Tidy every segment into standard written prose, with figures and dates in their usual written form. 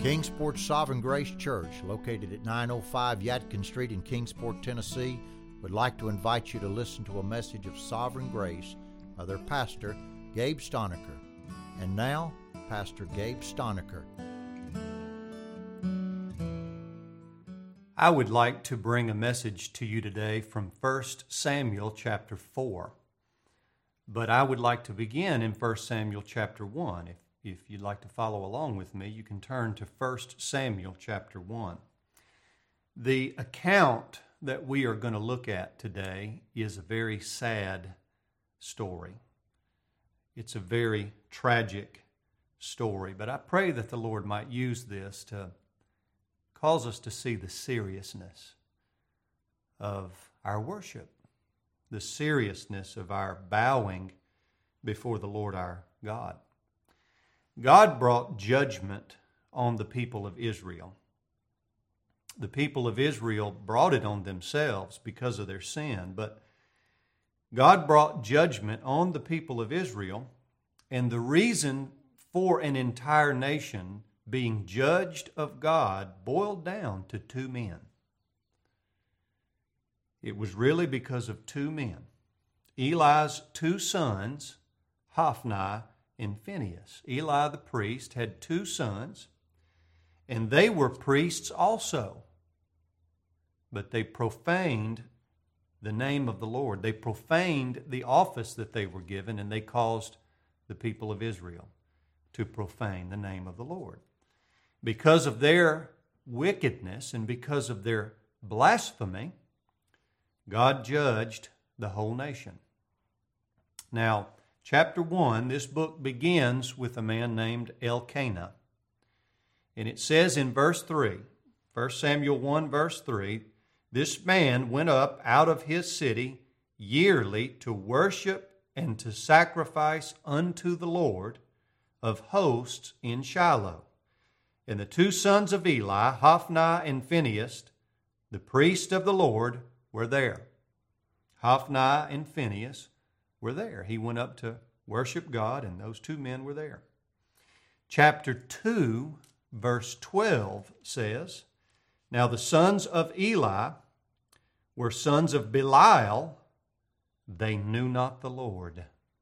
Kingsport Sovereign Grace Church, located at 905 Yadkin Street in Kingsport, Tennessee, would like to invite you to listen to a message of sovereign grace by their pastor, Gabe Stoniker. And now, Pastor Gabe Stoniker. I would like to bring a message to you today from 1 Samuel chapter 4. But I would like to begin in 1 Samuel chapter 1. If you'd like to follow along with me, you can turn to 1 Samuel chapter 1. The account that we are going to look at today is a very sad story. It's a very tragic story, but I pray that the Lord might use this to cause us to see the seriousness of our worship, the seriousness of our bowing before the Lord our God. God brought judgment on the people of Israel. The people of Israel brought it on themselves because of their sin, but God brought judgment on the people of Israel, and the reason for an entire nation being judged of God boiled down to two men. It was really because of two men. Eli's two sons, Hophni and Phinehas. Eli the priest had two sons, and they were priests also. But they profaned the name of the Lord. They profaned the office that they were given, and they caused the people of Israel to profane the name of the Lord. Because of their wickedness and because of their blasphemy, God judged the whole nation. Now, chapter 1, this book begins with a man named Elkanah. And it says in verse 3, 1 Samuel 1 verse 3, this man went up out of his city yearly to worship and to sacrifice unto the Lord of hosts in Shiloh. And the two sons of Eli, Hophni and Phinehas, the priest of the Lord, were there. Hophni and Phinehas were there. He went up to worship God, and those two men were there. Chapter 2, verse 12 says, now the sons of Eli were sons of Belial. They knew not the Lord.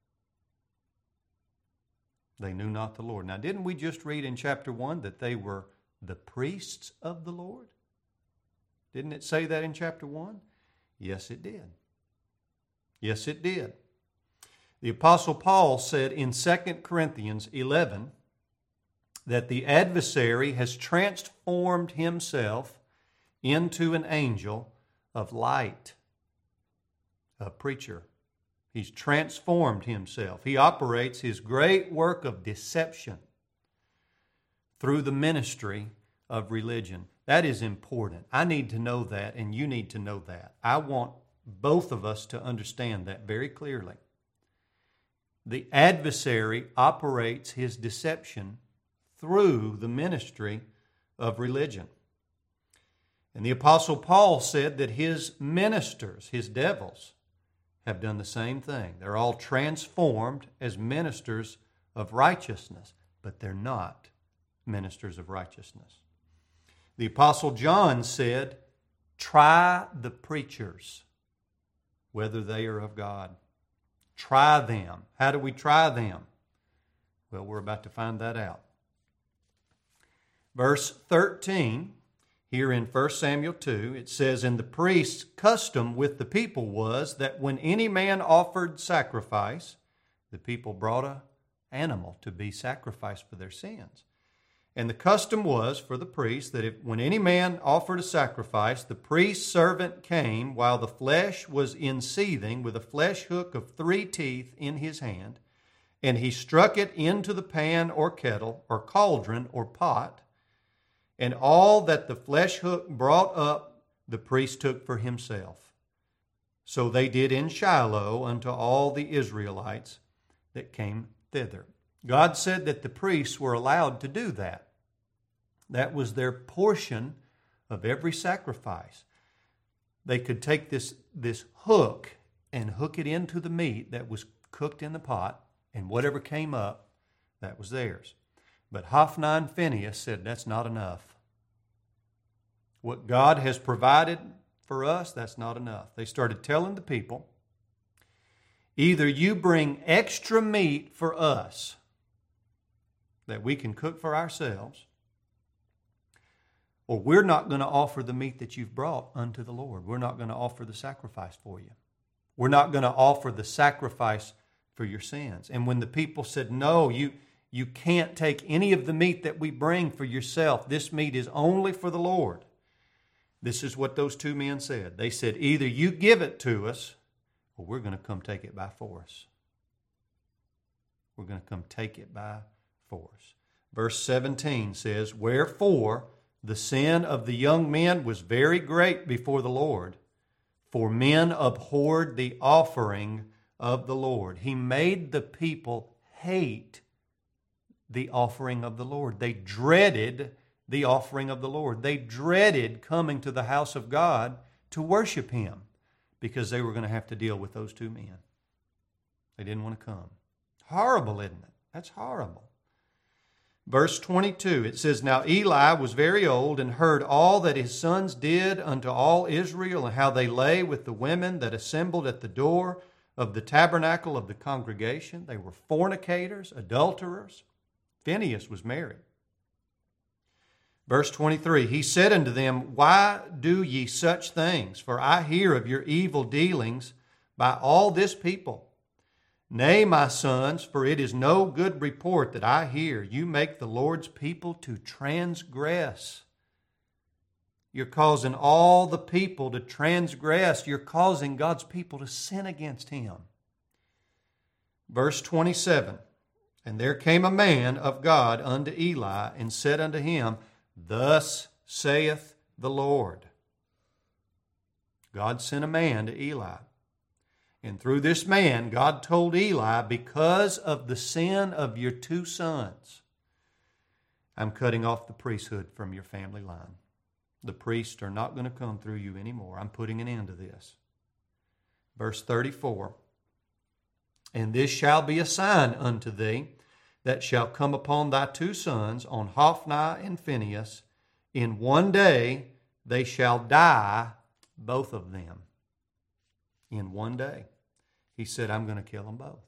They knew not the Lord. Now, didn't we just read in chapter 1 that they were the priests of the Lord? Didn't it say that in chapter 1? Yes, it did. Yes, it did. The Apostle Paul said in 2 Corinthians 11 that the adversary has transformed himself into an angel of light, a preacher. He's transformed himself. He operates his great work of deception through the ministry of religion. That is important. I need to know that, and you need to know that. I want both of us to understand that very clearly. The adversary operates his deception through the ministry of religion. And the Apostle Paul said that his ministers, his devils, have done the same thing. They're all transformed as ministers of righteousness, but they're not ministers of righteousness. The Apostle John said, try the preachers, whether they are of God. Try them. How do we try them? Well, we're about to find that out. Verse 13, here in 1 Samuel 2, it says, and the priest's custom with the people was that when any man offered sacrifice, the people brought an animal to be sacrificed for their sins. And the custom was for the priest that when any man offered a sacrifice, the priest's servant came while the flesh was in seething with a flesh hook of 3 teeth in his hand, and he struck it into the pan or kettle or cauldron or pot, and all that the flesh hook brought up, the priest took for himself. So they did in Shiloh unto all the Israelites that came thither. God said that the priests were allowed to do that. That was their portion of every sacrifice. They could take this hook and hook it into the meat that was cooked in the pot, and whatever came up, that was theirs. But Hophni and Phinehas said, that's not enough. What God has provided for us, that's not enough. They started telling the people, either you bring extra meat for us that we can cook for ourselves, or we're not going to offer the meat that you've brought unto the Lord. We're not going to offer the sacrifice for you. We're not going to offer the sacrifice for your sins. And when the people said, no, you can't take any of the meat that we bring for yourself. This meat is only for the Lord. This is what those two men said. They said, either you give it to us, or we're going to come take it by force. We're going to come take it by force. Verse 17 says, wherefore the sin of the young men was very great before the Lord, for men abhorred the offering of the Lord. He made the people hate the offering of the Lord. They dreaded the offering of the Lord. They dreaded coming to the house of God to worship Him because they were going to have to deal with those two men. They didn't want to come. Horrible, isn't it? That's horrible. Verse 22, it says, now Eli was very old and heard all that his sons did unto all Israel and how they lay with the women that assembled at the door of the tabernacle of the congregation. They were fornicators, adulterers. Phinehas was married. Verse 23, he said unto them, why do ye such things? For I hear of your evil dealings by all this people. Nay, my sons, for it is no good report that I hear. You make the Lord's people to transgress. You're causing all the people to transgress. You're causing God's people to sin against Him. Verse 27, and there came a man of God unto Eli and said unto him, thus saith the Lord. God sent a man to Eli. And through this man, God told Eli, because of the sin of your two sons, I'm cutting off the priesthood from your family line. The priests are not going to come through you anymore. I'm putting an end to this. Verse 34, and this shall be a sign unto thee that shall come upon thy two sons, on Hophni and Phinehas. In one day they shall die, both of them. In one day. He said, I'm going to kill them both.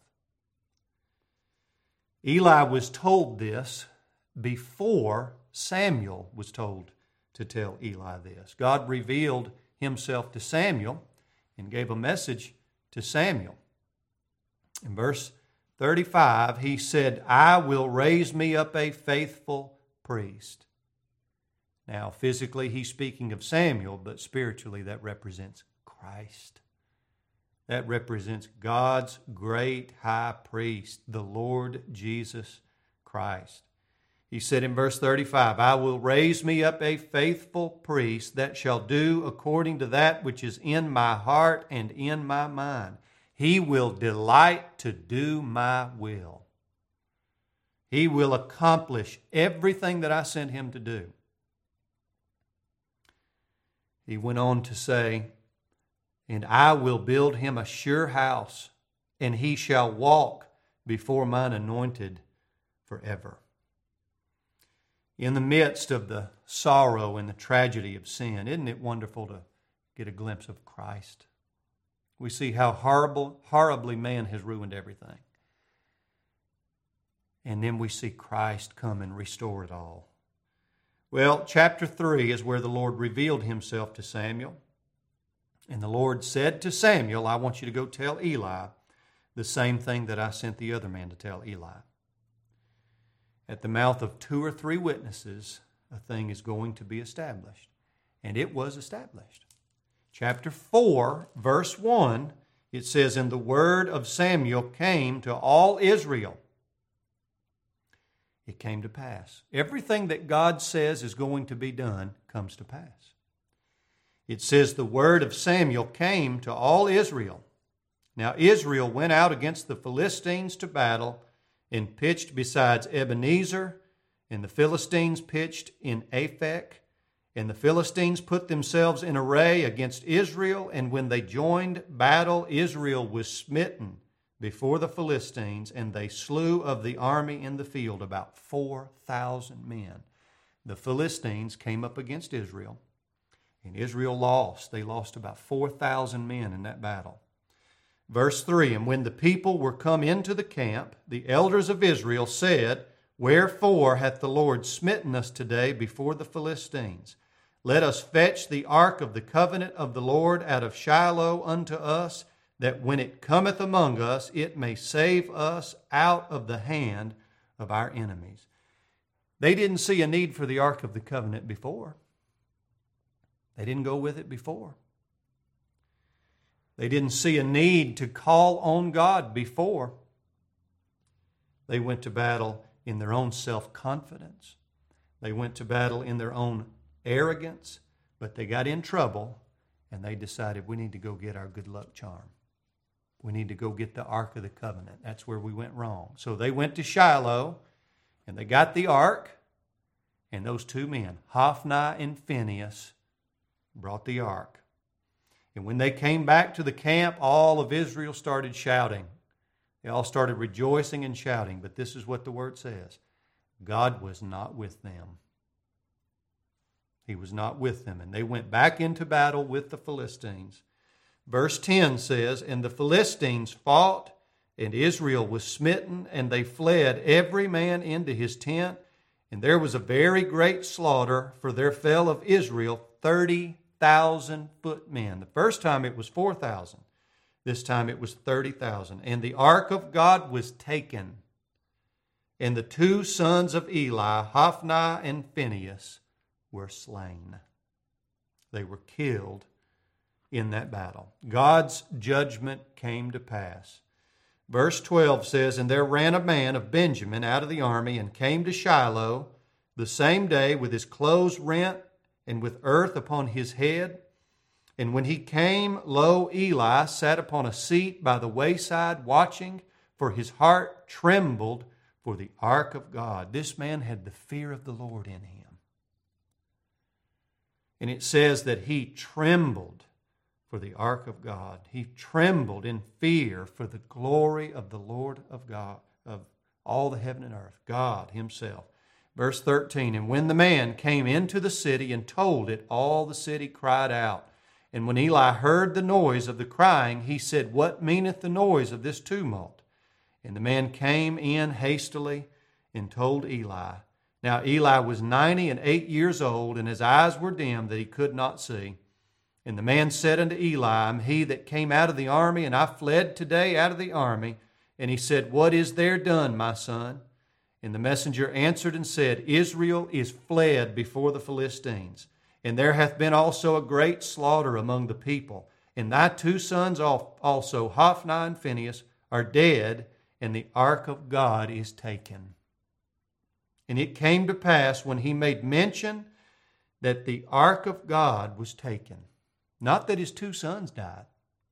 Eli was told this before Samuel was told to tell Eli this. God revealed Himself to Samuel and gave a message to Samuel. In verse 35, He said, I will raise me up a faithful priest. Now, physically, He's speaking of Samuel, but spiritually, that represents Christ. That represents God's great high priest, the Lord Jesus Christ. He said in verse 35, I will raise me up a faithful priest that shall do according to that which is in my heart and in my mind. He will delight to do my will. He will accomplish everything that I sent him to do. He went on to say, and I will build him a sure house, and he shall walk before mine anointed forever. In the midst of the sorrow and the tragedy of sin, isn't it wonderful to get a glimpse of Christ? We see how horribly man has ruined everything. And then we see Christ come and restore it all. Well, chapter 3 is where the Lord revealed Himself to Samuel. And the Lord said to Samuel, I want you to go tell Eli the same thing that I sent the other man to tell Eli. At the mouth of 2 or 3 witnesses, a thing is going to be established. And it was established. Chapter 4, verse 1, it says, and the word of Samuel came to all Israel. It came to pass. Everything that God says is going to be done comes to pass. It says the word of Samuel came to all Israel. Now Israel went out against the Philistines to battle and pitched besides Ebenezer, and the Philistines pitched in Aphek. And the Philistines put themselves in array against Israel, and when they joined battle, Israel was smitten before the Philistines, and they slew of the army in the field about 4,000 men. The Philistines came up against Israel, and Israel lost. They lost about 4,000 men in that battle. Verse 3, and when the people were come into the camp, the elders of Israel said, Wherefore hath the Lord smitten us today before the Philistines? Let us fetch the ark of the covenant of the Lord out of Shiloh unto us, that when it cometh among us, it may save us out of the hand of our enemies. They didn't see a need for the ark of the covenant before. They didn't go with it before. They didn't see a need to call on God before. They went to battle in their own self-confidence. They went to battle in their own arrogance, but they got in trouble and they decided we need to go get our good luck charm. We need to go get the Ark of the Covenant. That's where we went wrong. So they went to Shiloh and they got the ark, and those two men, Hophni and Phinehas, brought the ark. And when they came back to the camp, all of Israel started shouting. They all started rejoicing and shouting. But this is what the word says. God was not with them. He was not with them. And they went back into battle with the Philistines. Verse 10 says, And the Philistines fought, and Israel was smitten, and they fled every man into his tent. And there was a very great slaughter, for there fell of Israel 30,000 footmen. The first time it was 4,000. This time it was 30,000. And the ark of God was taken. And the two sons of Eli, Hophni and Phinehas, were slain. They were killed in that battle. God's judgment came to pass. Verse 12 says, And there ran a man of Benjamin out of the army, and came to Shiloh the same day with his clothes rent, and with earth upon his head. And when he came, lo, Eli sat upon a seat by the wayside, watching, for his heart trembled for the ark of God. This man had the fear of the Lord in him. And it says that he trembled for the ark of God. He trembled in fear for the glory of the Lord of God, of all the heaven and earth, God himself. Verse 13, And when the man came into the city and told it, all the city cried out. And when Eli heard the noise of the crying, he said, What meaneth the noise of this tumult? And the man came in hastily and told Eli. Now Eli was 98 years old, and his eyes were dim that he could not see. And the man said unto Eli, I am he that came out of the army, and I fled today out of the army. And he said, What is there done, my son? And the messenger answered and said, Israel is fled before the Philistines, and there hath been also a great slaughter among the people. And thy two sons also, Hophni and Phinehas, are dead, and the ark of God is taken. And it came to pass when he made mention that the ark of God was taken, not that his two sons died.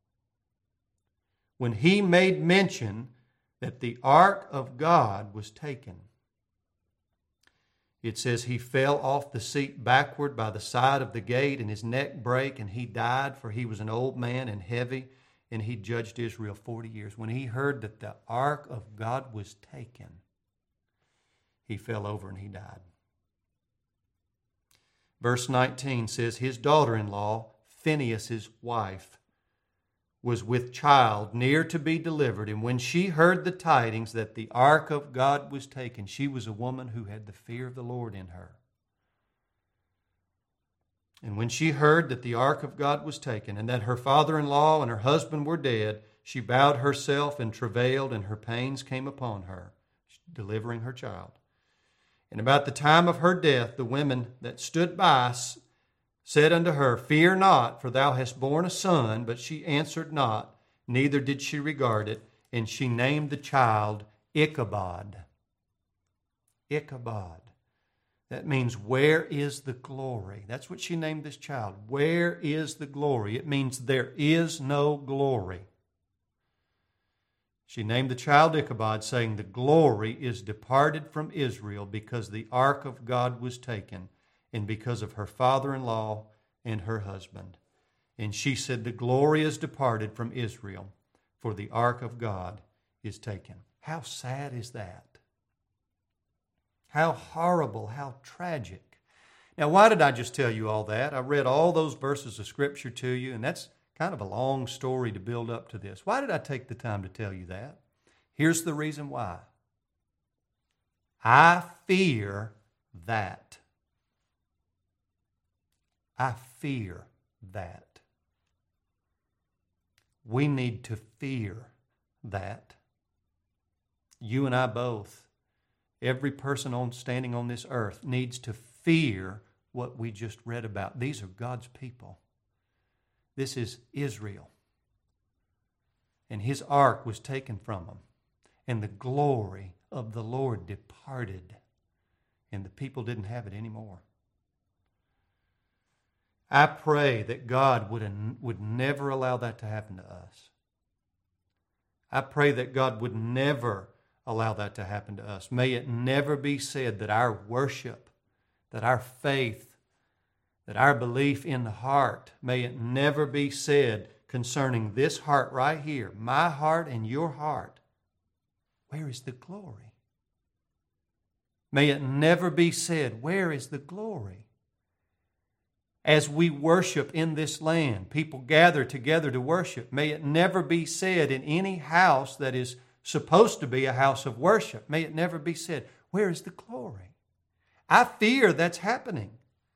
When he made mention that the ark of God was taken, it says he fell off the seat backward by the side of the gate, and his neck brake, and he died, for he was an old man and heavy, and he judged Israel 40 years. When he heard that the ark of God was taken, he fell over and he died. Verse 19 says, His daughter-in-law, Phinehas' wife, was with child near to be delivered. And when she heard the tidings that the ark of God was taken, she was a woman who had the fear of the Lord in her. And when she heard that the ark of God was taken, and that her father-in-law and her husband were dead, she bowed herself and travailed, and her pains came upon her, delivering her child. And about the time of her death, the women that stood by said unto her, Fear not, for thou hast borne a son. But she answered not, neither did she regard it. And she named the child Ichabod. Ichabod. That means, where is the glory? That's what she named this child. Where is the glory? It means there is no glory. She named the child Ichabod, saying, The glory is departed from Israel, because the ark of God was taken, and because of her father-in-law and her husband. And she said, The glory is departed from Israel, for the ark of God is taken. How sad is that? How horrible, how tragic. Now, why did I just tell you all that? I read all those verses of Scripture to you, and that's kind of a long story to build up to this. Why did I take the time to tell you that? Here's the reason why. I fear that. I fear that. We need to fear that. You and I both, every person standing on this earth needs to fear what we just read about. These are God's people. This is Israel. And His ark was taken from them. And the glory of the Lord departed. And the people didn't have it anymore. I pray that God would never allow that to happen to us. I pray that God would never allow that to happen to us. May it never be said that our worship, that our faith, that our belief in the heart, may it never be said concerning this heart right here, my heart and your heart, where is the glory? May it never be said, where is the glory? As we worship in this land, people gather together to worship. May it never be said in any house that is supposed to be a house of worship. May it never be said, where is the glory? I fear that's happening.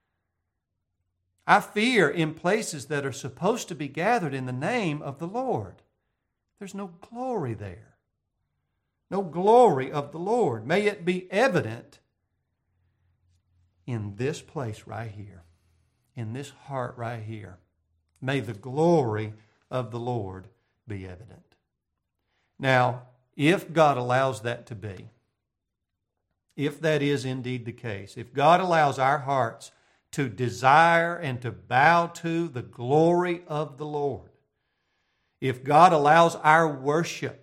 I fear in places that are supposed to be gathered in the name of the Lord, there's no glory there. No glory of the Lord. May it be evident in this place right here. In this heart right here. May the glory of the Lord be evident. Now, if God allows that to be, if that is indeed the case, if God allows our hearts to desire and to bow to the glory of the Lord, if God allows our worship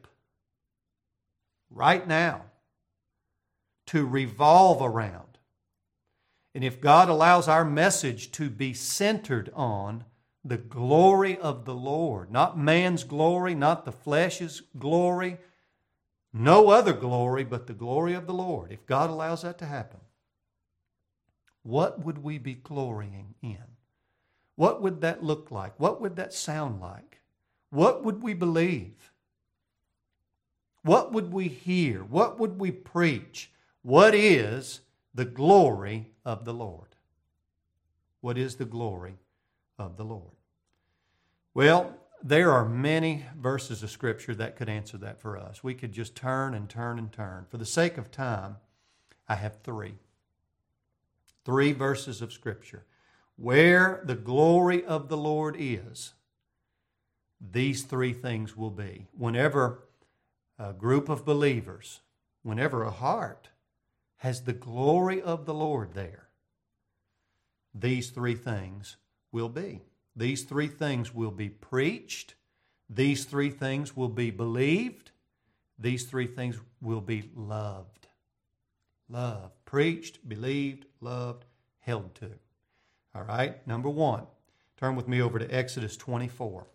right now to revolve around, and if God allows our message to be centered on the glory of the Lord, not man's glory, not the flesh's glory, no other glory but the glory of the Lord, if God allows that to happen, what would we be glorying in? What would that look like? What would that sound like? What would we believe? What would we hear? What would we preach? What is the glory of the Lord? What is the glory of the Lord? Well, there are many verses of Scripture that could answer that for us. We could just turn and turn and turn. For the sake of time, I have three. 3 verses of Scripture. Where the glory of the Lord is, these 3 things will be. Whenever a group of believers, whenever a heart has the glory of the Lord there, these 3 things will be. These 3 things will be preached. These 3 things will be believed. These 3 things will be loved. Loved. Preached, believed, loved, held to. All right, number 1. Turn with me over to Exodus 24.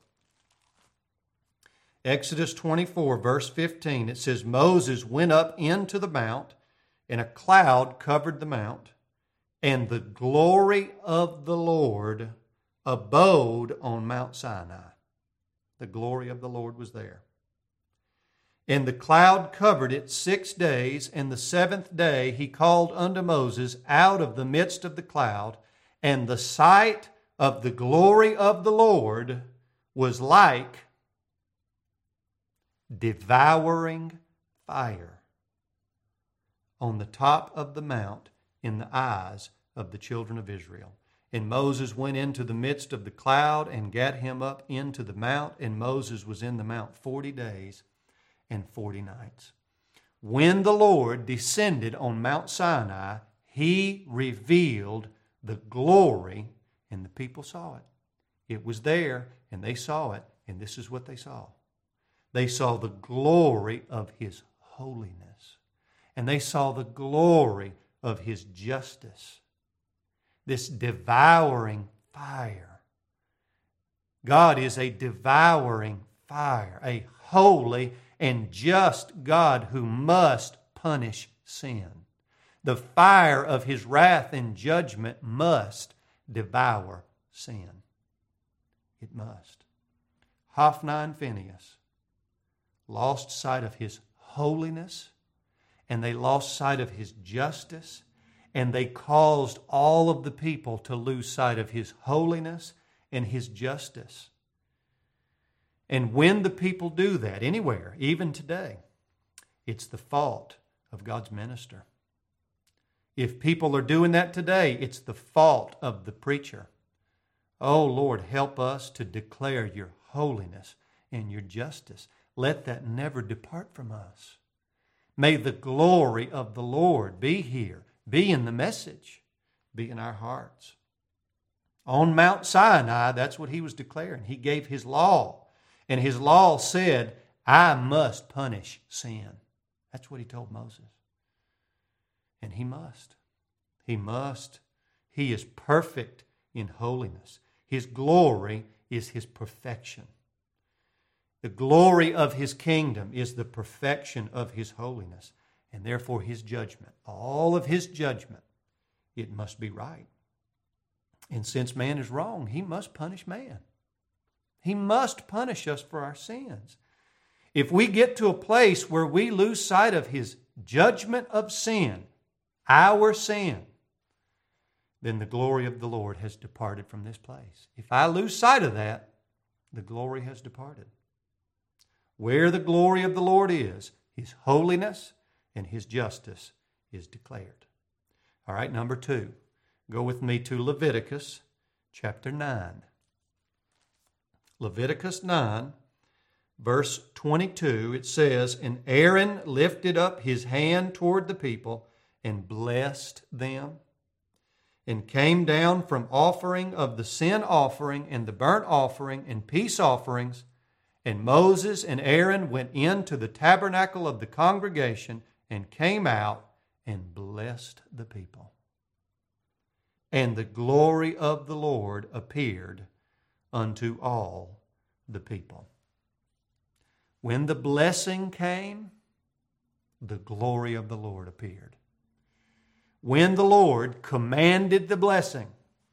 Exodus 24, verse 15, it says, Moses went up into the mount, and a cloud covered the mount, and the glory of the Lord abode on Mount Sinai. The glory of the Lord was there. And the cloud covered it 6 days, and the 7th day he called unto Moses out of the midst of the cloud, and the sight of the glory of the Lord was like devouring fire on the top of the mount in the eyes of the children of Israel. And Moses went into the midst of the cloud and gat him up into the mount, and Moses was in the mount 40 days and 40 nights. When the Lord descended on Mount Sinai, he revealed the glory, and the people saw it. It was there, and they saw it, and this is what they saw. They saw the glory of his holiness, and they saw the glory of his justice. This devouring fire. God is a devouring fire, a holy and just God who must punish sin. The fire of His wrath and judgment must devour sin. It must. Hophni and Phinehas lost sight of His holiness, and they lost sight of His justice, and they caused all of the people to lose sight of His holiness and His justice. And when the people do that, anywhere, even today, it's the fault of God's minister. If people are doing that today, it's the fault of the preacher. Oh, Lord, help us to declare Your holiness and Your justice. Let that never depart from us. May the glory of the Lord be here, be in the message, be in our hearts. On Mount Sinai, that's what He was declaring. He gave His law, and His law said, I must punish sin. That's what He told Moses. And He must. He must. He is perfect in holiness. His glory is His perfection. The glory of His kingdom is the perfection of His holiness, and therefore His judgment, all of His judgment, it must be right. And since man is wrong, He must punish man. He must punish us for our sins. If we get to a place where we lose sight of His judgment of sin, our sin, then the glory of the Lord has departed from this place. If I lose sight of that, the glory has departed. Where the glory of the Lord is, His holiness and His justice is declared. All right, number 2. Go with me to Leviticus chapter 9. Leviticus 9, verse 22, it says, And Aaron lifted up his hand toward the people and blessed them, and came down from offering of the sin offering and the burnt offering and peace offerings, and Moses and Aaron went into the tabernacle of the congregation and came out and blessed the people. And the glory of the Lord appeared unto all the people. When the blessing came, the glory of the Lord appeared. When the Lord commanded the blessing,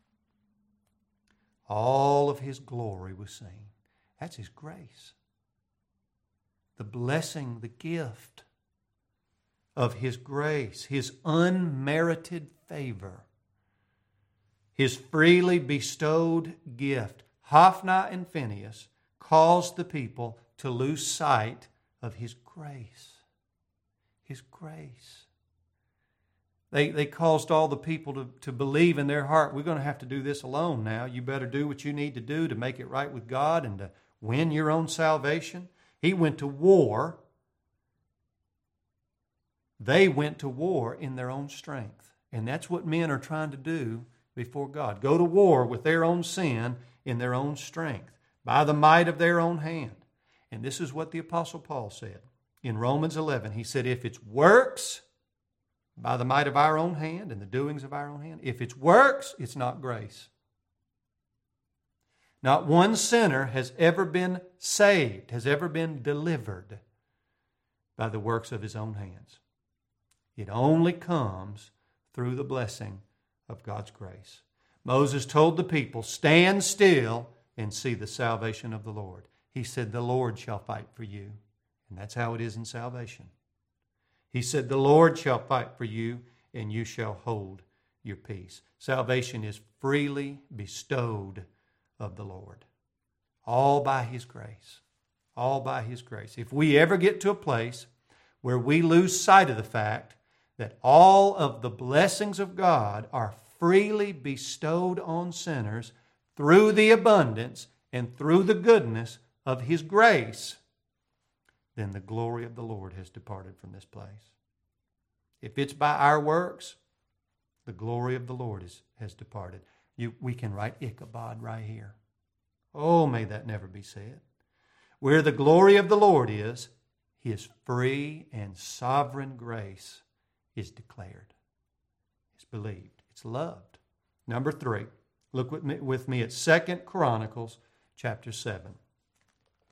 all of His glory was seen. That's His grace. The blessing, the gift of His grace, His unmerited favor, His freely bestowed gift. Hophni and Phinehas caused the people to lose sight of His grace. His grace. They caused all the people to believe in their heart, we're going to have to do this alone now. You better do what you need to do to make it right with God and to win your own salvation. He went to war. They went to war in their own strength. And that's what men are trying to do before God. Go to war with their own sin in their own strength, by the might of their own hand. And this is what the Apostle Paul said. In Romans 11, he said, if it's works by the might of our own hand and the doings of our own hand, if it's works, it's not grace. Not one sinner has ever been saved, has ever been delivered by the works of his own hands. It only comes through the blessing of God's grace. Moses told the people, stand still and see the salvation of the Lord. He said, the Lord shall fight for you. And that's how it is in salvation. He said, the Lord shall fight for you, and you shall hold your peace. Salvation is freely bestowed of the Lord. All by His grace. All by His grace. If we ever get to a place where we lose sight of the fact that all of the blessings of God are freely bestowed on sinners through the abundance and through the goodness of His grace, then the glory of the Lord has departed from this place. If it's by our works, the glory of the Lord has departed. We can write Ichabod right here. Oh, may that never be said. Where the glory of the Lord is, His free and sovereign grace is declared. It's believed. It's loved. Number 3, look with me at 2 Chronicles chapter 7.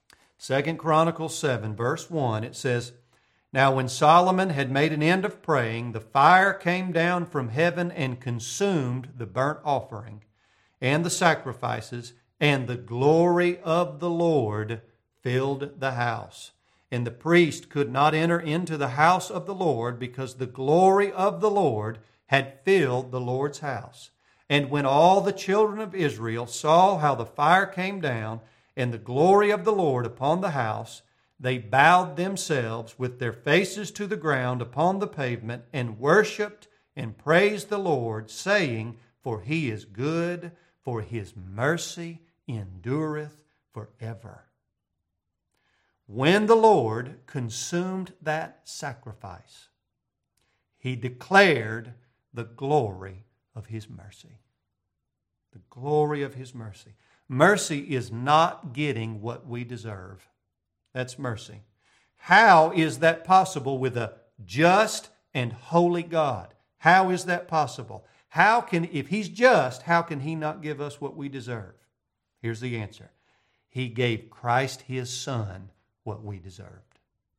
2 Chronicles 7, verse 1, it says, "Now when Solomon had made an end of praying, the fire came down from heaven and consumed the burnt offering and the sacrifices, and the glory of the Lord filled the house. And the priest could not enter into the house of the Lord, because the glory of the Lord had filled the Lord's house. And when all the children of Israel saw how the fire came down and the glory of the Lord upon the house, they bowed themselves with their faces to the ground upon the pavement and worshipped and praised the Lord, saying, For he is good, for his mercy endureth forever." When the Lord consumed that sacrifice, he declared the glory of his mercy. The glory of his mercy. Mercy is not getting what we deserve. That's mercy. How is that possible with a just and holy God? How is that possible? If he's just, how can he not give us what we deserve? Here's the answer. He gave Christ his Son what we deserved.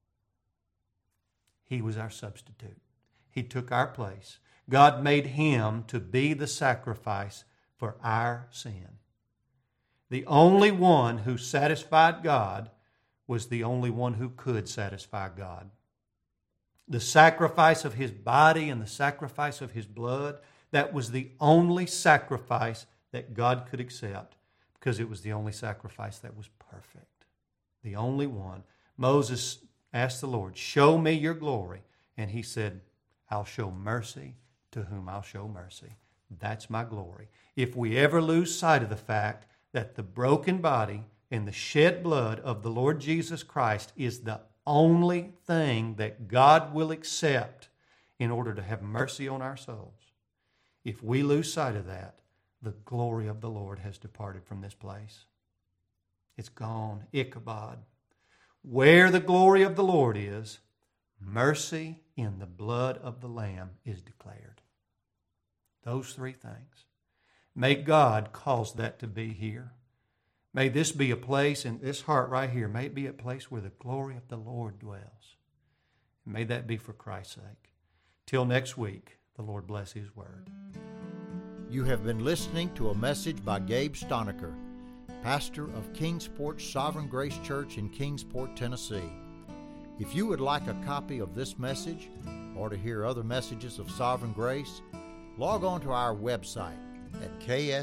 He was our substitute. He took our place. God made him to be the sacrifice for our sin. The only one who satisfied God was the only one who could satisfy God. The sacrifice of his body and the sacrifice of his blood, that was the only sacrifice that God could accept, because it was the only sacrifice that was perfect. The only one. Moses asked the Lord, "Show me your glory." And he said, "I'll show mercy to whom I'll show mercy." That's my glory. If we ever lose sight of the fact that the broken body and the shed blood of the Lord Jesus Christ is the only thing that God will accept in order to have mercy on our souls, if we lose sight of that, the glory of the Lord has departed from this place. It's gone. Ichabod. Where the glory of the Lord is, mercy in the blood of the Lamb is declared. Those three things. May God cause that to be here. May this be a place, in this heart right here, may it be a place where the glory of the Lord dwells. May that be for Christ's sake. Till next week, the Lord bless his word. You have been listening to a message by Gabe Stonecker, pastor of Kingsport Sovereign Grace Church in Kingsport, Tennessee. If you would like a copy of this message or to hear other messages of Sovereign Grace, log on to our website at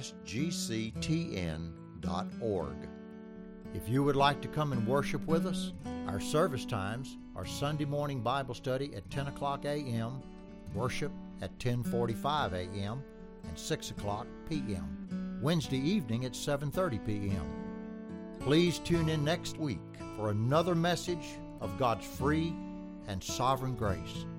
ksgctn.org. If you would like to come and worship with us, our service times are Sunday morning Bible study at 10 o'clock a.m., worship at 10:45 a.m., and 6 o'clock p.m. Wednesday evening at 7:30 p.m. Please tune in next week for another message of God's free and sovereign grace.